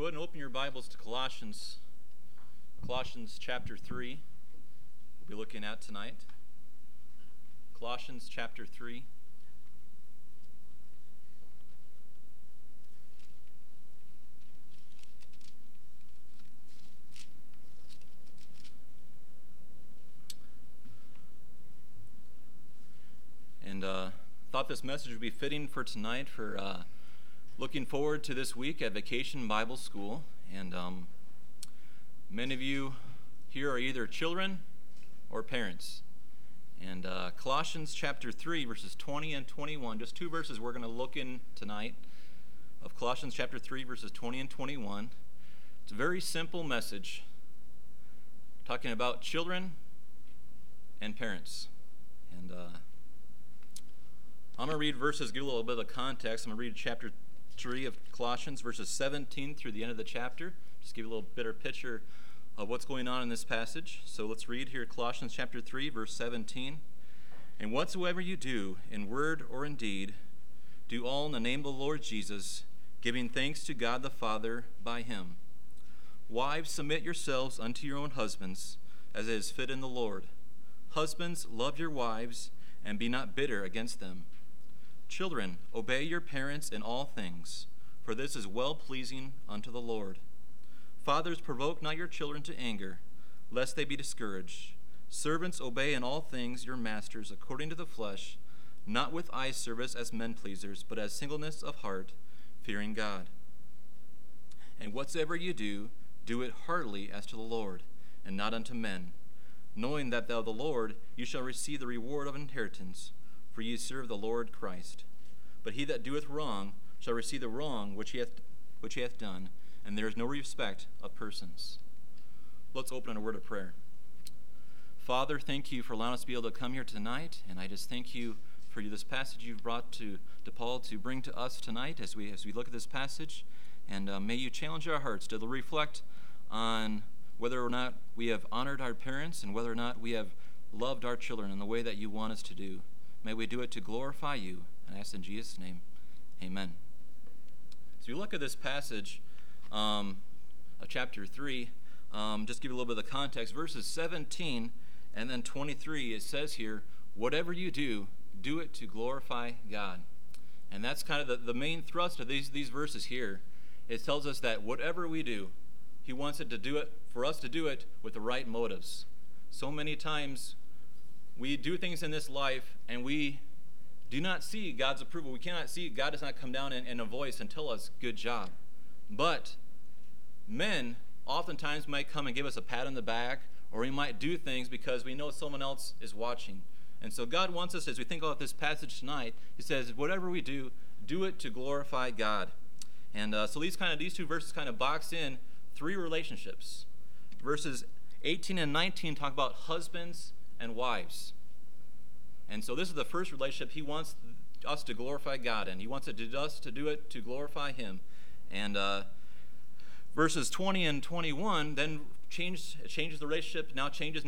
ahead and open your Bibles to Colossians chapter 3. We'll be looking at tonight. Colossians chapter 3. And thought this message would be fitting for tonight for looking forward to this week at Vacation Bible School. And many of you here are either children or parents. And Colossians chapter 3, verses 20 and 21, just two verses we're going to look in tonight of Colossians chapter 3, verses 20 and 21. It's a very simple message talking about children and parents. And I'm going to read verses, give a little bit of context. I'm going to read chapter 3 of Colossians, verses 17 through the end of the chapter. Just give you a little better picture of what's going on in this passage. So let's read here Colossians chapter 3, verse 17. And whatsoever you do, in word or in deed, do all in the name of the Lord Jesus, giving thanks to God the Father by him. Wives, submit yourselves unto your own husbands, as it is fit in the Lord. Husbands, love your wives, and be not bitter against them. Children, obey your parents in all things, for this is well-pleasing unto the Lord. Fathers, provoke not your children to anger, lest they be discouraged. Servants, obey in all things your masters according to the flesh, not with eye service as men-pleasers, but as singleness of heart, fearing God. And whatsoever you do, do it heartily as to the Lord, and not unto men, knowing that thou the Lord you shall receive the reward of inheritance, for ye serve the Lord Christ. But he that doeth wrong shall receive the wrong which he hath done, and there is no respect of persons. Let's open in a word of prayer. Father, thank you for allowing us to be able to come here tonight, and I just thank you for this passage you've brought to Paul to bring to us tonight as we look at this passage, and may you challenge our hearts to reflect on whether or not we have honored our parents and whether or not we have loved our children in the way that you want us to do. May we do it to glorify you, and I ask in Jesus' name, amen. So you look at this passage of chapter 3, just give you a little bit of the context. Verses 17 and then 23, it says here, whatever you do, do it to glorify God. And that's kind of the main thrust of these verses here. It tells us that whatever we do, he wants it to do it, for us to do it with the right motives. So many times we do things in this life and we do not see God's approval. We cannot see, God does not come down in a voice and tell us, good job. But men oftentimes might come and give us a pat on the back, or we might do things because we know someone else is watching. And so God wants us, as we think about this passage tonight, he says, whatever we do, do it to glorify God. And so these two verses kind of box in three relationships. Verses 18 and 19 talk about husbands and wives. And so this is the first relationship he wants us to glorify God in. He wants us to do it to glorify him. And verses 20 and 21 then changes the relationship, changes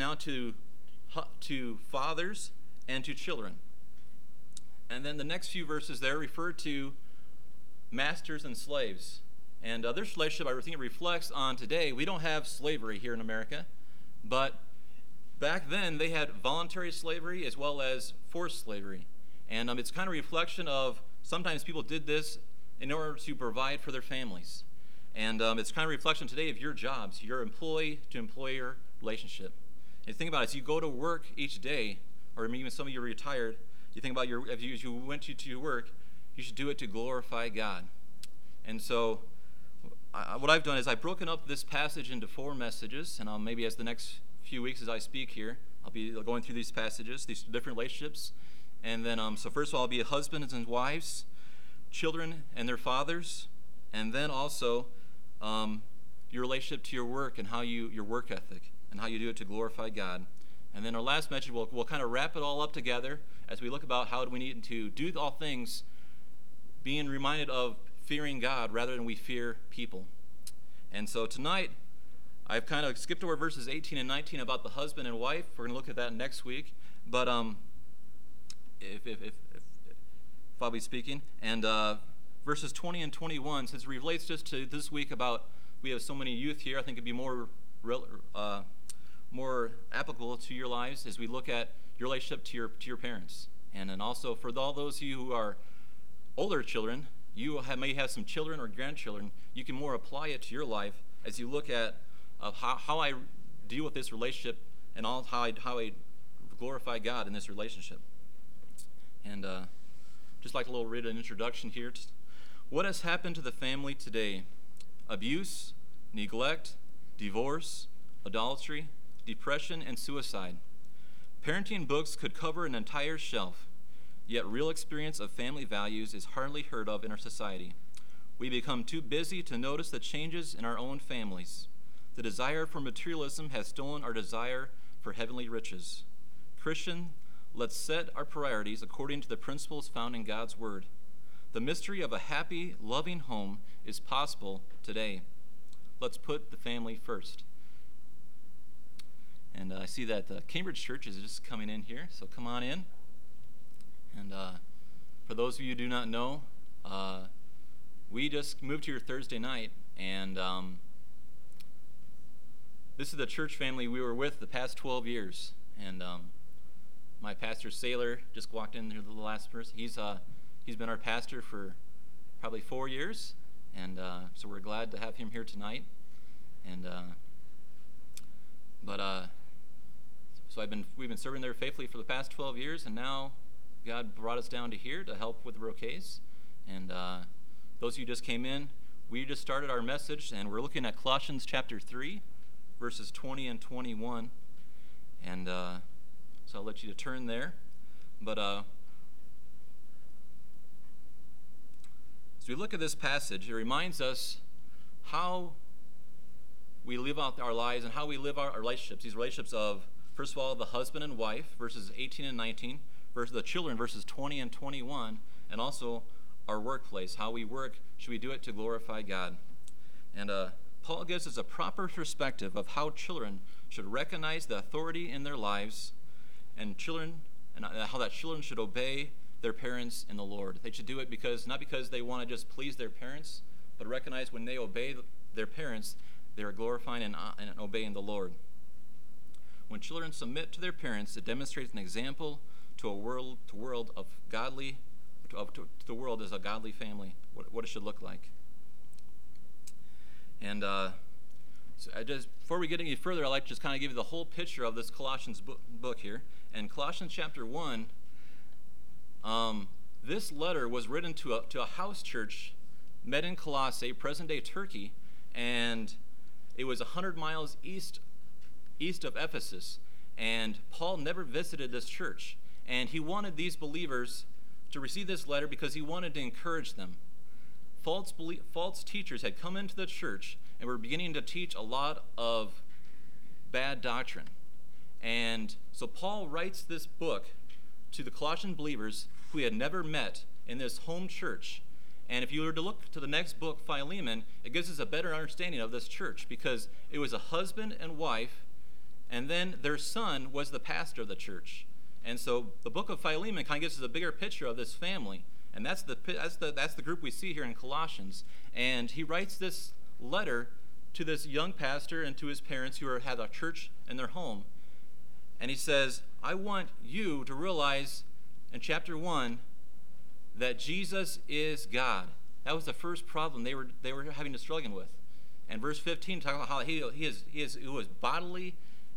to fathers and to children. And then the next few verses there refer to masters and slaves. And this relationship, I think it reflects on today. We don't have slavery here in America, but back then they had voluntary slavery as well as forced slavery. And it's kind of a reflection of sometimes people did this in order to provide for their families. And it's kind of a reflection today of your jobs, your employee-to-employer relationship. And think about it, as you go to work each day, or even some of you are retired, you think about if you went to work, you should do it to glorify God. And so what I've done is I've broken up this passage into 4 messages, and maybe as the next few weeks as I speak here, I'll be going through these passages, these different relationships. And then, so first of all, I'll be husbands and wives, children and their fathers, and then also your relationship to your work and how your work ethic and how you do it to glorify God. And then our last message, we'll kind of wrap it all up together as we look about how do we need to do all things, being reminded of fearing God rather than we fear people. And so tonight, I've kind of skipped over verses 18 and 19 about the husband and wife. We're going to look at that next week. But if I'll be speaking, and verses 20 and 21, since it relates just to this week about we have so many youth here, I think it'd be more applicable to your lives as we look at your relationship to your parents. And then also for all those of you who are older children, may have some children or grandchildren, you can more apply it to your life as you look at how I deal with this relationship and how I glorify God in this relationship. And just like a little read an introduction here. What has happened to the family today? Abuse, neglect, divorce, idolatry, depression, and suicide. Parenting books could cover an entire shelf, yet real experience of family values is hardly heard of in our society. We become too busy to notice the changes in our own families. The desire for materialism has stolen our desire for heavenly riches. Christian, let's set our priorities according to the principles found in God's Word. The mystery of a happy, loving home is possible today. Let's put the family first. And I see that the Cambridge Church is just coming in here, so come on in. And for those of you who do not know, we just moved here Thursday night, and this is the church family we were with the past 12 years. And my pastor, Sailor, just walked in here, the last person. He's been our pastor for probably 4 years, and so we're glad to have him here tonight. And so we've been serving there faithfully for the past 12 years, and now God brought us down to here to help with the Roquets. And those of you who just came in, we just started our message, and we're looking at Colossians chapter 3, verses 20 and 21. And so I'll let you to turn there. But as we look at this passage, it reminds us how we live out our lives and how we live our relationships. These relationships of, first of all, the husband and wife, verses 18 and 19, versus the children, verses 20 and 21, and also our workplace. How we work, should we do it to glorify God? And Paul gives us a proper perspective of how children should recognize the authority in their lives, and how that children should obey their parents in the Lord. They should do it not because they want to just please their parents, but recognize when they obey their parents, they are glorifying and obeying the Lord. When children submit to their parents, it demonstrates an example to the world as a godly family, what it should look like. And before we get any further, I'd like to just kind of give you the whole picture of this Colossians book here. And Colossians chapter 1, this letter was written to a house church met in Colossae, present-day Turkey, and it was 100 miles east of Ephesus. And Paul never visited this church. And he wanted these believers to receive this letter because he wanted to encourage them. False teachers had come into the church and were beginning to teach a lot of bad doctrine. And so Paul writes this book to the Colossian believers who he had never met in this home church. And if you were to look to the next book, Philemon, it gives us a better understanding of this church because it was a husband and wife, and then their son was the pastor of the church. And so the book of Philemon kind of gives us a bigger picture of this family. And that's the group we see here in Colossians. And he writes this letter to this young pastor and to his parents who had a church in their home. And he says, I want you to realize in chapter 1 that Jesus is God. That was the first problem they were having to struggle with. And verse 15 talks about how he was bodily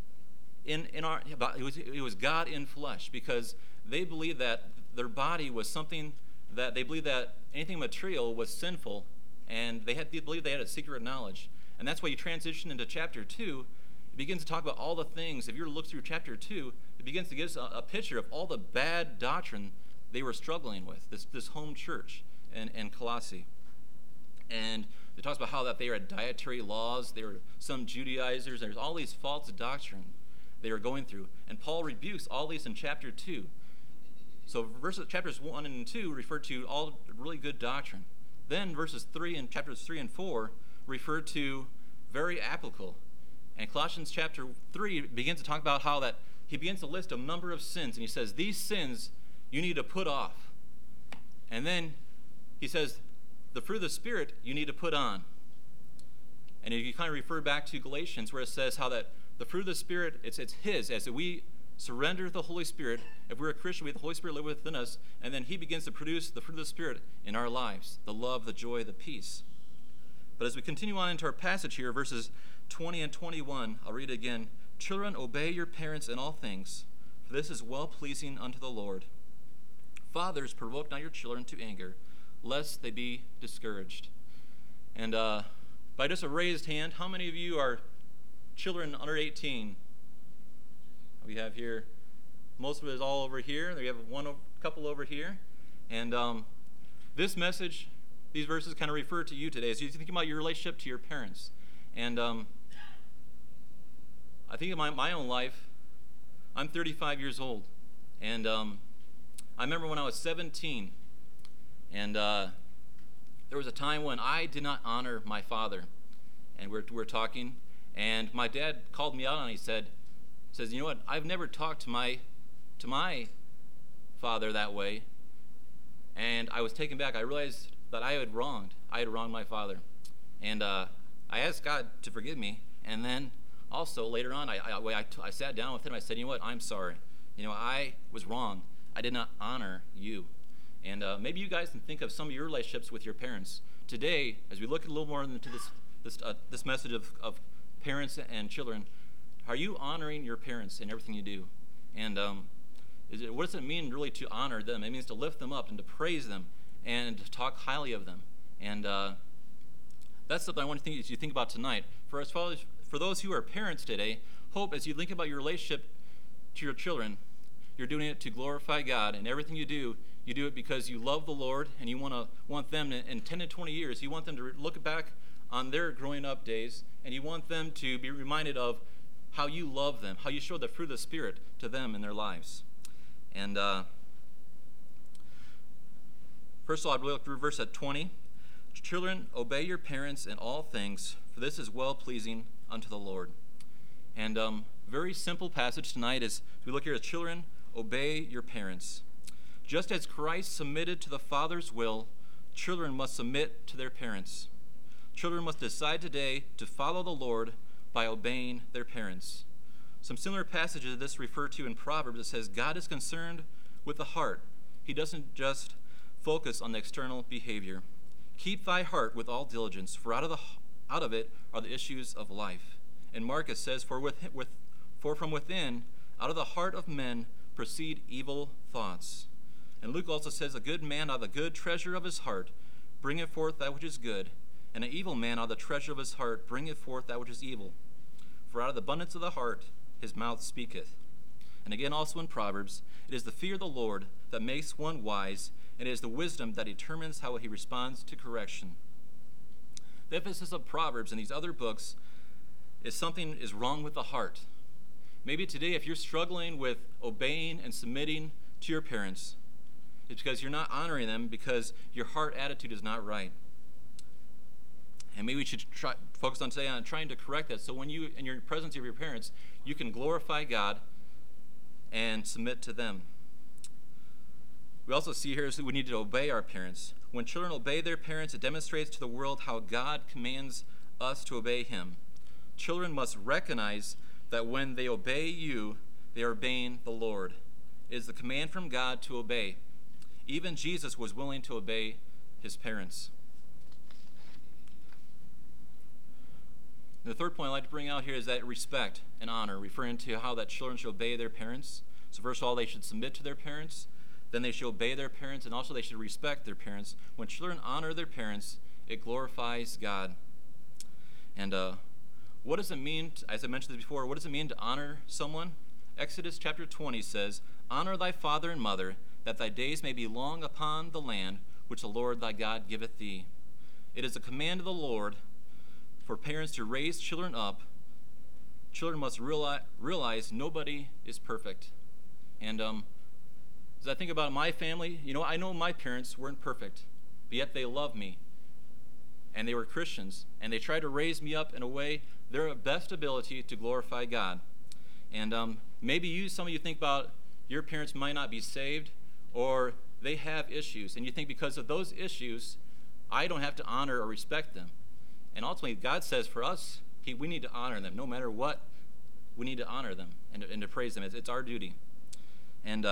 he was God in flesh, because they believed that their body was something that they believed that anything material was sinful, and they believed they had a secret knowledge. And that's why you transition into chapter 2. It begins to talk about all the things. If you were to look through chapter 2, it begins to give us a picture of all the bad doctrine they were struggling with, this home church in Colossae. And it talks about how that they had dietary laws, they were some Judaizers, there's all these false doctrine they were going through. And Paul rebukes all these in chapter 2. So chapters 1 and 2 refer to all really good doctrine. Then chapters 3 and 4 refer to very applicable. And Colossians chapter 3 begins to talk about how that he begins to list a number of sins, and he says, these sins you need to put off. And then he says, the fruit of the Spirit you need to put on. And if you kind of refer back to Galatians, where it says how that the fruit of the Spirit, it's His. As we surrender to the Holy Spirit, if we're a Christian, we have the Holy Spirit live within us, and then He begins to produce the fruit of the Spirit in our lives, the love, the joy, the peace. But as we continue on into our passage here, verses 20 and 21, I'll read it again. Children, obey your parents in all things, for this is well-pleasing unto the Lord. Fathers, provoke not your children to anger, lest they be discouraged. And by just a raised hand, how many of you are children under 18? We have here, most of it is all over here. We have couple over here. And this message, these verses kind of refer to you today. As you think about your relationship to your parents. And I think of my own life. I'm 35 years old. And I remember when I was 17. And there was a time when I did not honor my father. And we're talking. And my dad called me out and he says, you know what, I've never talked to my father that way. And I was taken back. I realized that I had wronged my father. And I asked God to forgive me. And then also later on, I sat down with him. I said, you know what, I'm sorry. I was wrong. I did not honor you. And maybe you guys can think of some of your relationships with your parents. Today, as we look a little more into this message of parents and children, are you honoring your parents in everything you do? And what does it mean really to honor them? It means to lift them up and to praise them and to talk highly of them. And that's something I want you to think about tonight. For those who are parents today, hope as you think about your relationship to your children, you're doing it to glorify God. And everything you do it because you love the Lord and you want them in 10 to 20 years, you want them to look back on their growing up days, and you want them to be reminded of how you love them, how you show the fruit of the Spirit to them in their lives. And first of all, I'd look through verse 20. Children, obey your parents in all things, for this is well-pleasing unto the Lord. And very simple passage tonight is, we look here at children, obey your parents. Just as Christ submitted to the Father's will, children must submit to their parents. Children must decide today to follow the Lord by obeying their parents. Some similar passages of this refer to in Proverbs. It says, God is concerned with the heart. He doesn't just focus on the external behavior. Keep thy heart with all diligence, for out of it are the issues of life. And Marcus says, for from within, out of the heart of men, proceed evil thoughts. And Luke also says, a good man out of the good treasure of his heart bringeth forth that which is good, and an evil man out of the treasure of his heart bringeth forth that which is evil. For out of the abundance of the heart his mouth speaketh. And again also in Proverbs, it is the fear of the Lord that makes one wise, and it is the wisdom that determines how he responds to correction. The emphasis of Proverbs and these other books is something is wrong with the heart. Maybe today if you're struggling with obeying and submitting to your parents, it's because you're not honoring them because your heart attitude is not right. And maybe we should focus on today on trying to correct that, so when you, in your presence of your parents, you can glorify God and submit to them. We also see here is that we need to obey our parents. When children obey their parents, it demonstrates to the world how God commands us to obey him. Children must recognize that when they obey you, they are obeying the Lord. It is the command from God to obey. Even Jesus was willing to obey his parents. The third point I'd like to bring out here is that respect and honor, referring to how that children should obey their parents. So first of all, they should submit to their parents, then they should obey their parents, and also they should respect their parents. When children honor their parents, it glorifies God. And what does it mean, as I mentioned before, what does it mean to honor someone? Exodus chapter 20 says, honor thy father and mother, that thy days may be long upon the land which the Lord thy God giveth thee. It is a command of the Lord for parents to raise children up. Children must realize nobody is perfect. And as I think about my family, I know my parents weren't perfect, but yet they loved me. And they were Christians, and they tried to raise me up in a way, their best ability to glorify God. And maybe some of you think about your parents might not be saved, or they have issues, and you think because of those issues, I don't have to honor or respect them. And ultimately, God says for us, we need to honor them. No matter what, we need to honor them and to praise them. It's our duty. And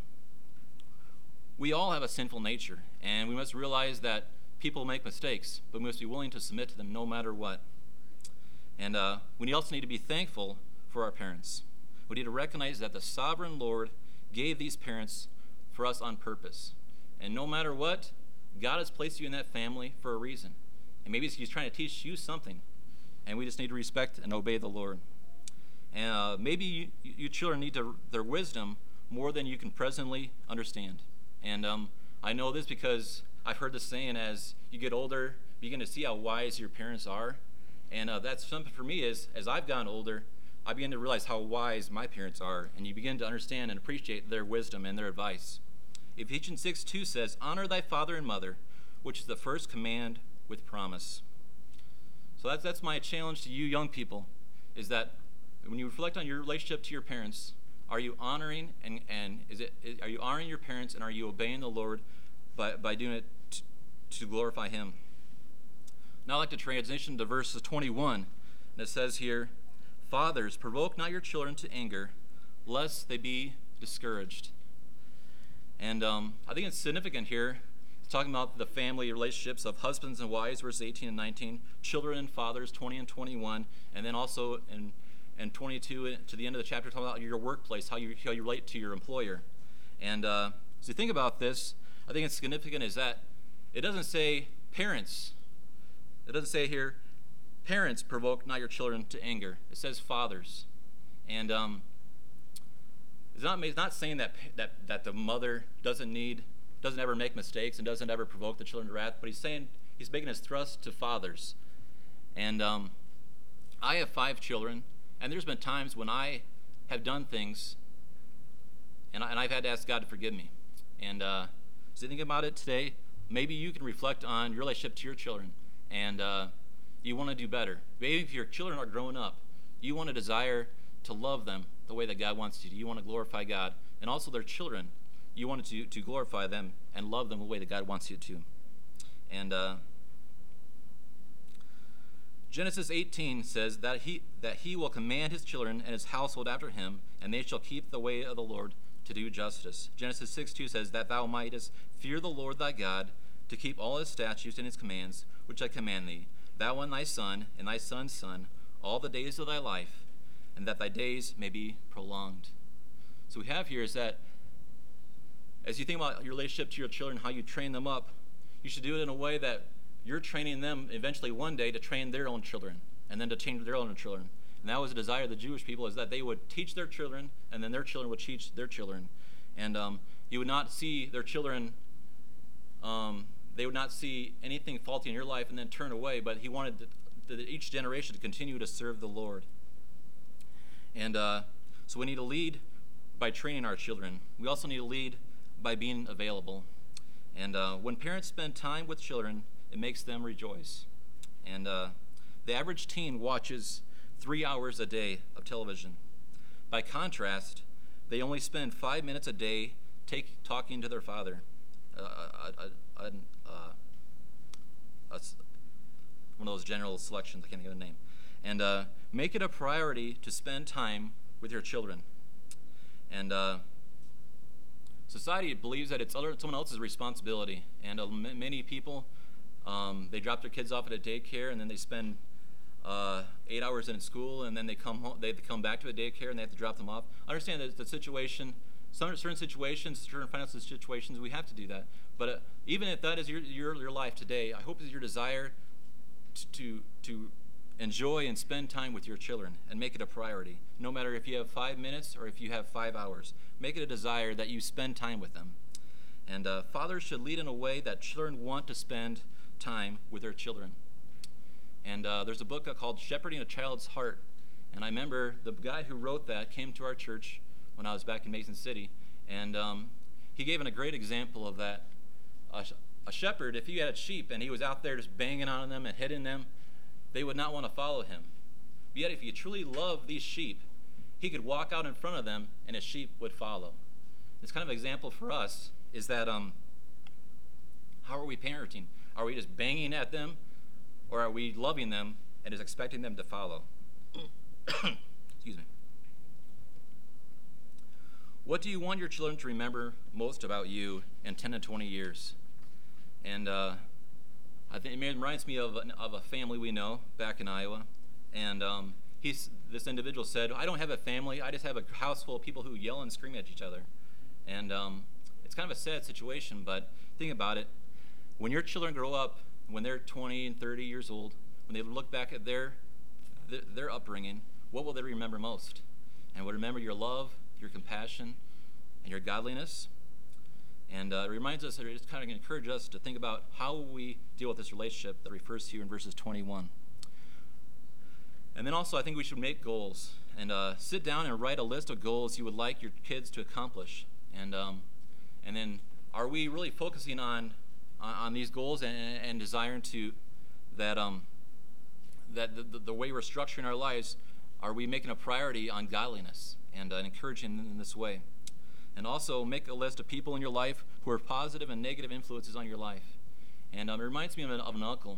we all have a sinful nature, and we must realize that people make mistakes, but we must be willing to submit to them no matter what. And we also need to be thankful for our parents. We need to recognize that the sovereign Lord gave these parents for us on purpose. And no matter what, God has placed you in that family for a reason. And maybe he's trying to teach you something. And we just need to respect and obey the Lord. And maybe you children need their wisdom more than you can presently understand. And I know this because I've heard this saying, as you get older, you begin to see how wise your parents are. And that's something for me is, as I've gotten older, I begin to realize how wise my parents are. And you begin to understand and appreciate their wisdom and their advice. Ephesians 6:2 says, "Honor thy father and mother, which is the first command with promise." So that's my challenge to you young people, is that when you reflect on your relationship to your parents, are you honoring are you honoring your parents, and are you obeying the Lord by doing it to glorify him? Now I'd like to transition to verses 21. And it says here, "Fathers, provoke not your children to anger, lest they be discouraged." And I think it's significant here. It's talking about the family relationships of husbands and wives, verses 18 and 19, children and fathers, 20 and 21, and then also in 22 to the end of the chapter, talking about your workplace, how you relate to your employer. And as you think about this, I think it's significant is that it doesn't say parents. It doesn't say here, parents provoke not your children to anger. It says fathers. And it's not saying that the mother doesn't ever make mistakes and doesn't ever provoke the children to wrath, but he's making his thrust to fathers. And I have 5 children, and there's been times when I have done things, and I've had to ask God to forgive me. And as you think about it today, maybe you can reflect on your relationship to your children, and you want to do better. Maybe if your children are growing up, you want to desire to love them the way that God wants you to. You want to glorify God. And also their children, you want to glorify them and love them the way that God wants you to. And Genesis 18 says that he will command his children and his household after him, and they shall keep the way of the Lord to do justice. Genesis 6:2 says that thou mightest fear the Lord thy God, to keep all his statutes and his commands, which I command thee, thou and thy son and thy son's son, all the days of thy life, and that thy days may be prolonged. So we have here is that as you think about your relationship to your children, how you train them up, you should do it in a way that you're training them eventually one day to train their own children, and then to train their own children. And that was the desire of the Jewish people, is that they would teach their children, and then their children would teach their children. And you would not see their children, they would not see anything faulty in your life and then turn away, but he wanted each generation to continue to serve the Lord. And so we need to lead by training our children. We also need to lead by being available. And when parents spend time with children, it makes them rejoice. And the average teen watches 3 hours a day of television. By contrast, they only spend 5 minutes a day talking to their father. One of those general selections, I can't think of the name. And make it a priority to spend time with your children. And society believes that it's someone else's responsibility. And many people, they drop their kids off at a daycare, and then they spend 8 hours in school, and then they come home. They have to come back to the daycare, and they have to drop them off. I understand that the situation, certain situations, certain financial situations, we have to do that. But even if that is your life today, I hope it's your desire to enjoy and spend time with your children and make it a priority. No matter if you have 5 minutes or if you have 5 hours, make it a desire that you spend time with them. And fathers should lead in a way that children want to spend time with their children. And there's a book called Shepherding a Child's Heart. And I remember the guy who wrote that came to our church when I was back in Mason City. And he gave a great example of that. A shepherd, if he had sheep and he was out there just banging on them and hitting them, they would not want to follow him. But yet if he truly loved these sheep, he could walk out in front of them and his sheep would follow. This kind of example for us is that how are we parenting? Are we just banging at them? or are we loving them and is expecting them to follow? Excuse me. What do you want your children to remember most about you in 10 to 20 years? And I think it reminds me of a family we know back in Iowa. And this individual said, I don't have a family, I just have a house full of people who yell and scream at each other. And it's kind of a sad situation, but think about it. When your children grow up, when they're 20 and 30 years old, when they look back at their upbringing, what will they remember most? And will remember your love, your compassion, and your godliness. And it reminds us, it's kind of encourage us to think about how we deal with this relationship that refers to here in verses 21. And then also, I think we should make goals and sit down and write a list of goals you would like your kids to accomplish. And then, are we really focusing on these goals and desiring to that the way we're structuring our lives? Are we making a priority on godliness and encouraging in this way? And also make a list of people in your life who are positive and negative influences on your life. And it reminds me of an uncle.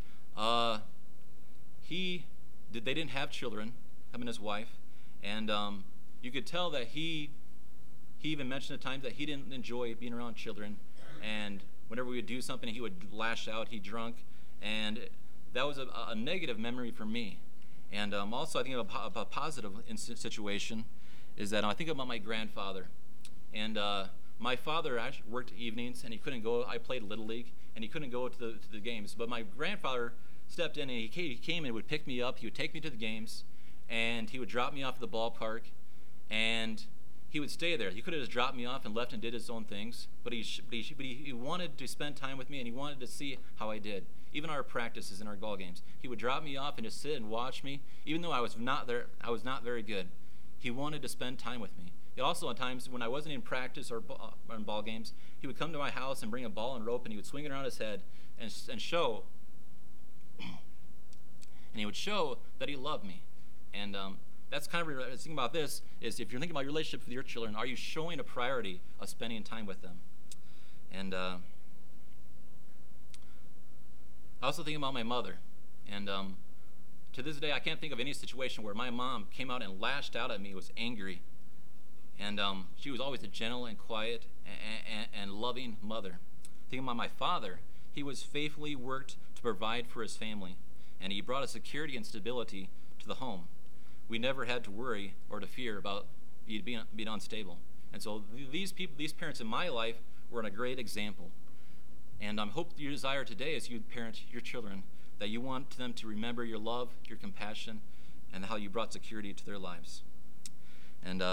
They didn't have children, him and his wife, and you could tell that he even mentioned at times that he didn't enjoy being around children, and whenever we would do something, he would lash out, he drunk, and that was a negative memory for me. And also, I think of a positive situation is that I think about my grandfather. And my father actually worked evenings, and he couldn't go. I played Little League, and he couldn't go to the games. But my grandfather stepped in, and he came and would pick me up. He would take me to the games, and he would drop me off at the ballpark, and he would stay there. He could have just dropped me off and left and did his own things, but he wanted to spend time with me, and he wanted to see how I did. Even our practices in our ball games, he would drop me off and just sit and watch me, even though I was not there. I was not very good. He wanted to spend time with me. Also, at times when I wasn't in practice or in ball games, he would come to my house and bring a ball and rope, and he would swing it around his head and show. And he would show that he loved me. And that's kind of the thing about this is if you're thinking about your relationship with your children, are you showing a priority of spending time with them? And I also think about my mother. And to this day, I can't think of any situation where my mom came out and lashed out at me, was angry. And she was always a gentle and quiet and loving mother. Thinking about my father, he was faithfully worked to provide for his family, and he brought a security and stability to the home. We never had to worry or to fear about being unstable. And so these parents in my life were a great example. And I hope your desire today as you parent your children, that you want them to remember your love, your compassion, and how you brought security to their lives. And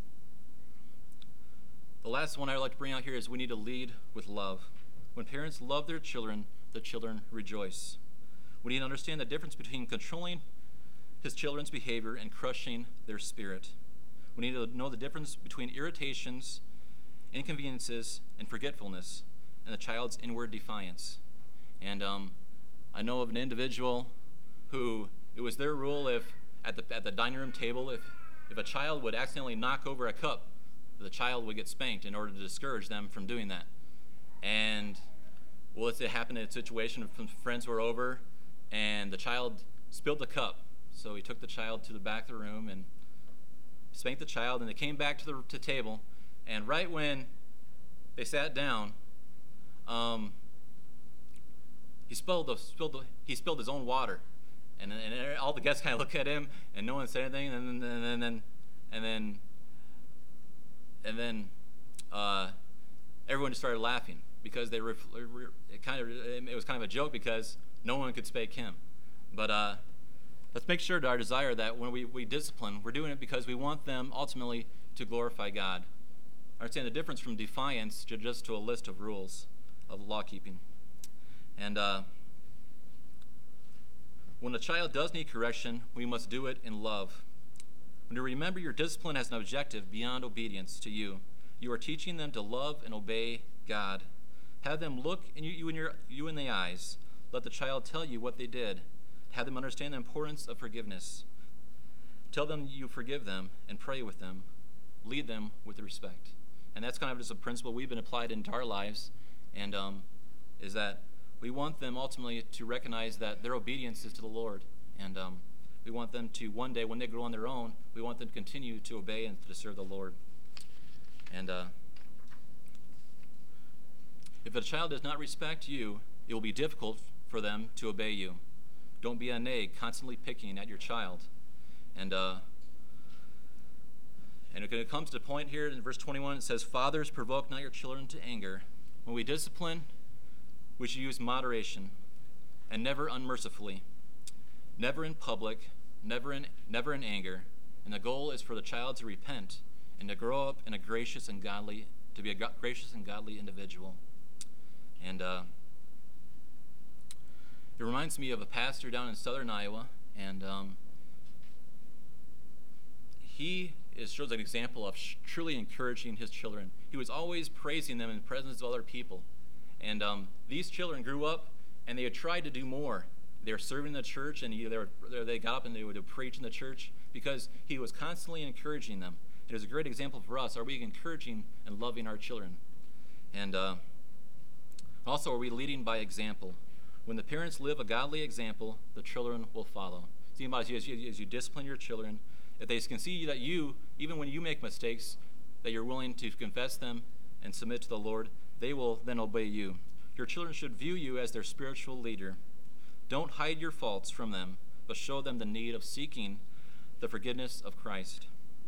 the last one I would like to bring out here is we need to lead with love. When parents love their children, the children rejoice. We need to understand the difference between controlling his children's behavior and crushing their spirit. We need to know the difference between irritations, inconveniences, and forgetfulness, and the child's inward defiance. And I know of an individual who it was their rule if at the dining room table, if a child would accidentally knock over a cup, the child would get spanked in order to discourage them from doing that. And well, it happened in a situation of friends were over, and the child spilled the cup. So he took the child to the back of the room and spanked the child, and they came back to the table, and right when they sat down, he spilled his own water, and all the guests kind of looked at him, and no one said anything, and then everyone just started laughing because it was kind of a joke because no one could spank him. But let's make sure to our desire that when we discipline, we're doing it because we want them ultimately to glorify God. Understand the difference from defiance to a list of rules of law keeping. And when a child does need correction, we must do it in love. When you remember your discipline as an objective beyond obedience to you, you are teaching them to love and obey God. Have them look you in the eyes. Let the child tell you what they did. Have them understand the importance of forgiveness. Tell them you forgive them and pray with them. Lead them with respect. And that's kind of just a principle we've been applied into our lives, and is that we want them ultimately to recognize that their obedience is to the Lord. And we want them to one day, when they grow on their own, we want them to continue to obey and to serve the Lord. And if a child does not respect you, it will be difficult for them to obey you. Don't be a nag, constantly picking at your child. And when it comes to the point here in verse 21, it says, "Fathers, provoke not your children to anger." When we discipline, we should use moderation and never unmercifully, never in public, never in anger. And the goal is for the child to repent and to grow up in a gracious and godly individual. And it reminds me of a pastor down in southern Iowa, and he shows an example of truly encouraging his children. He was always praising them in the presence of other people. And these children grew up, and they had tried to do more. They were serving the church, and they got up and they would preach in the church because he was constantly encouraging them. It is a great example for us. Are we encouraging and loving our children? And also, are we leading by example? When the parents live a godly example, the children will follow. Think about it as you discipline your children. If they can see that you, even when you make mistakes, that you're willing to confess them and submit to the Lord, they will then obey you. Your children should view you as their spiritual leader. Don't hide your faults from them, but show them the need of seeking the forgiveness of Christ.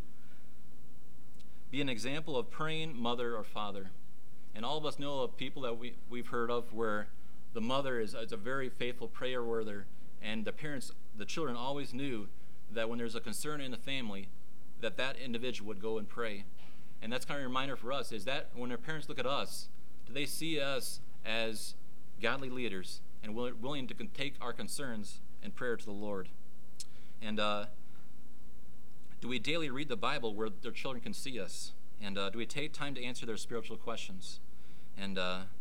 Be an example of praying mother or father. And all of us know of people that we've heard of where the mother is a very faithful prayer warrior, and the children always knew that when there's a concern in the family, that individual would go and pray. And that's kind of a reminder for us, is that when our parents look at us, do they see us as godly leaders and willing to take our concerns in prayer to the Lord? And do we daily read the Bible where their children can see us? And do we take time to answer their spiritual questions? And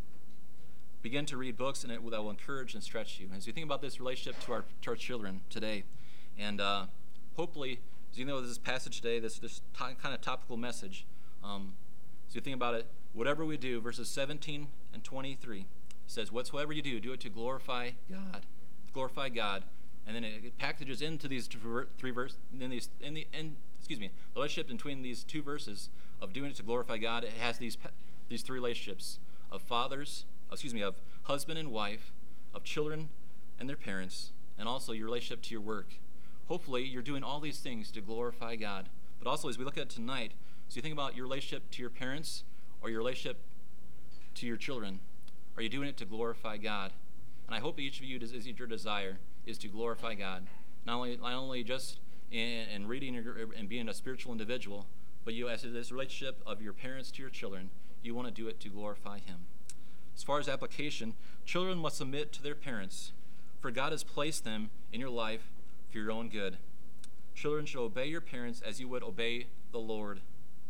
begin to read books that will encourage and stretch you. As you think about this relationship to our children today, and hopefully, as you know, this passage today, this kind of topical message, as you think about it, whatever we do, verses 17 and 23, says, "Whatsoever you do, do it to glorify God." Glorify God. And then it packages into these three verses, the relationship between these two verses of doing it to glorify God. It has these three relationships of of husband and wife, of children and their parents, and also your relationship to your work. Hopefully, you're doing all these things to glorify God. But also, as we look at it tonight, so you think about your relationship to your parents or your relationship to your children. Are you doing it to glorify God? And I hope each of you is your desire is to glorify God, not only just in reading and being a spiritual individual, but you, as this relationship of your parents to your children, you want to do it to glorify Him. As far as application, children must submit to their parents, for God has placed them in your life for your own good. Children should obey your parents as you would obey the Lord.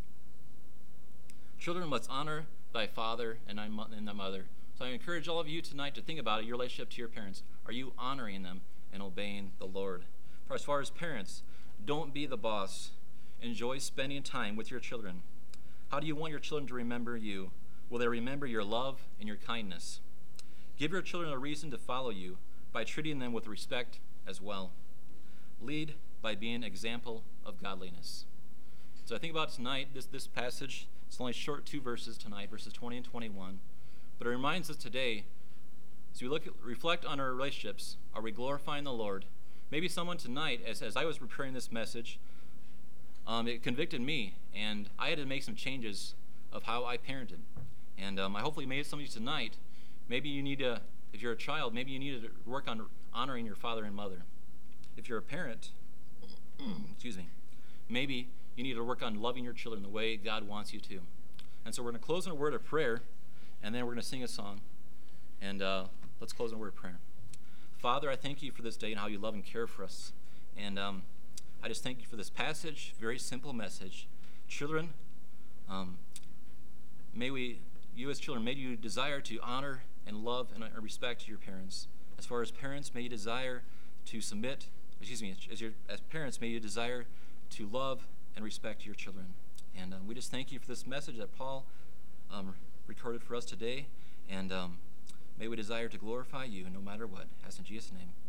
Children must honor thy father and thy mother. So I encourage all of you tonight to think about it, your relationship to your parents. Are you honoring them and obeying the Lord? For as far as parents, don't be the boss. Enjoy spending time with your children. How do you want your children to remember you? Will they remember your love and your kindness? Give your children a reason to follow you by treating them with respect as well. Lead by being an example of godliness. So I think about tonight, this passage, it's only short 2 verses tonight, verses 20 and 21. But it reminds us today, as we reflect on our relationships, are we glorifying the Lord? Maybe someone tonight, as I was preparing this message, it convicted me, and I had to make some changes of how I parented. And I hopefully made some of you tonight. Maybe you need to, if you're a child, maybe you need to work on honoring your father and mother. If you're a parent, maybe you need to work on loving your children the way God wants you to. And so we're going to close in a word of prayer, and then we're going to sing a song. And let's close in a word of prayer. Father, I thank you for this day and how you love and care for us. And I just thank you for this passage, very simple message. Children, you as children, may you desire to honor and love and respect your parents. As far as parents, may you desire to as parents, may you desire to love and respect your children. And we just thank you for this message that Paul recorded for us today. And May we desire to glorify you no matter what. As in Jesus' name.